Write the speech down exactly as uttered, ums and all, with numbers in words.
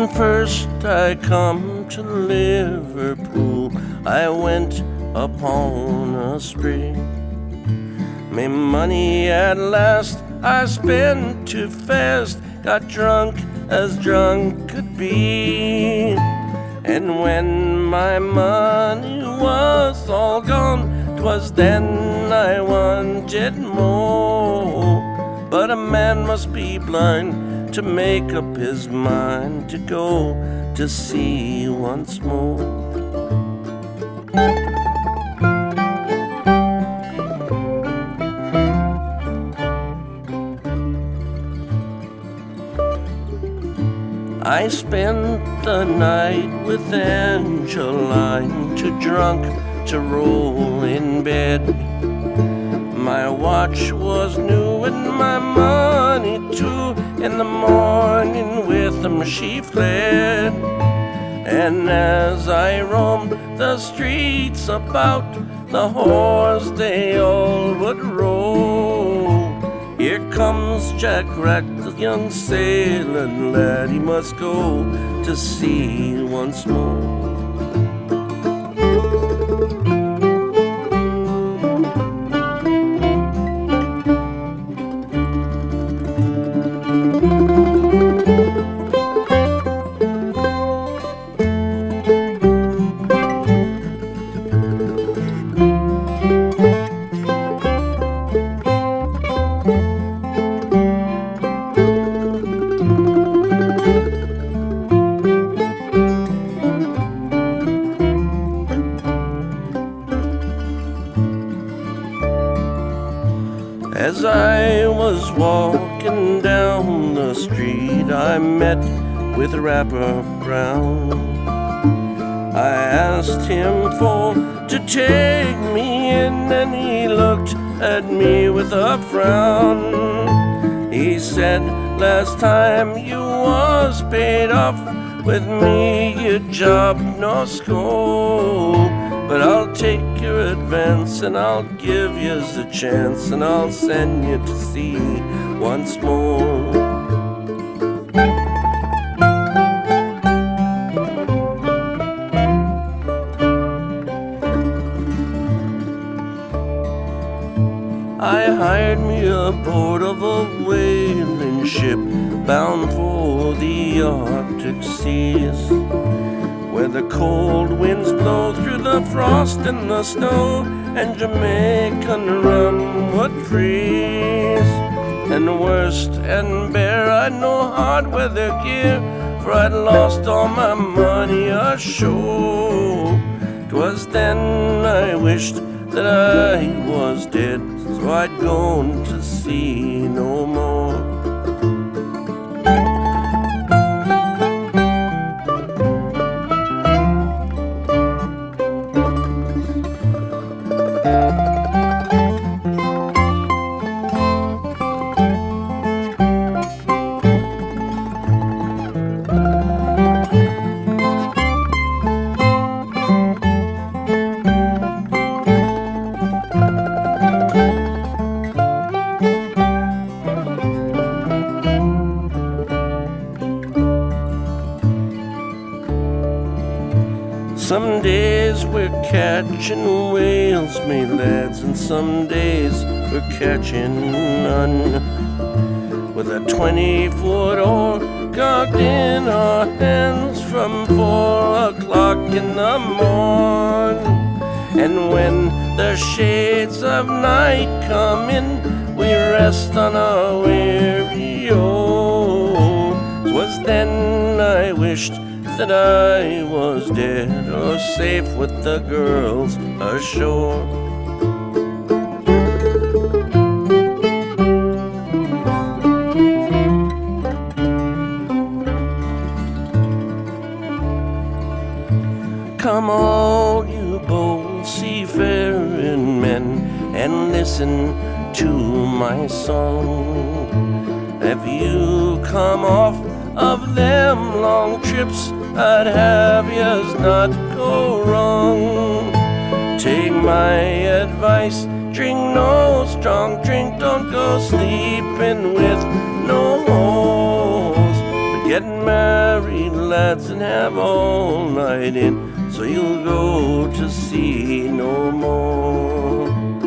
first I come to Liverpool, I went upon a spree. Me money at last I spent too fast, got drunk as drunk could be. And when my money was all gone, 'twas then I wanted more. But a man must be blind to make up his mind to go to sea once more. I spent the night with Angeline, too drunk to roll in bed. My watch was new and my money too. In the morning with them she fled. And as I roamed the streets about, the whores they all would roll. Here comes Jack Rack, the young sailing lad, he must go to sea once more. As I was walking down the street, I met with Rapper Brown. I asked him for to take me in, and he looked at me with a frown. He said, last time you was paid off with me, you jobbed no score. But I'll take your advance and I'll give you the chance, and I'll send you to sea once more. I hired me aboard of a whaling ship bound for the Arctic seas, where the cold winds blow through the frost and the snow, and Jamaican rum would freeze. And worst and bare, I'd no hard weather gear, for I'd lost all my money ashore. 'Twas then I wished that I was dead, so I'd gone to sea no more. Some days we're catching whales, me lads, and some days we're catching none. With a twenty-foot oar cocked in our hands from four o'clock in the morn. And when the shades of night come in, we rest on our weary oars. 'Twas then I wished that I was dead, or safe with the girls ashore. Come all you bold seafaring men, and listen to my song. If you come off of them long trips, I'd have yous not go wrong. Take my advice, drink no strong drink, don't go sleeping with no hoes, but get married, lads, and have all night in, so you'll go to sea no more.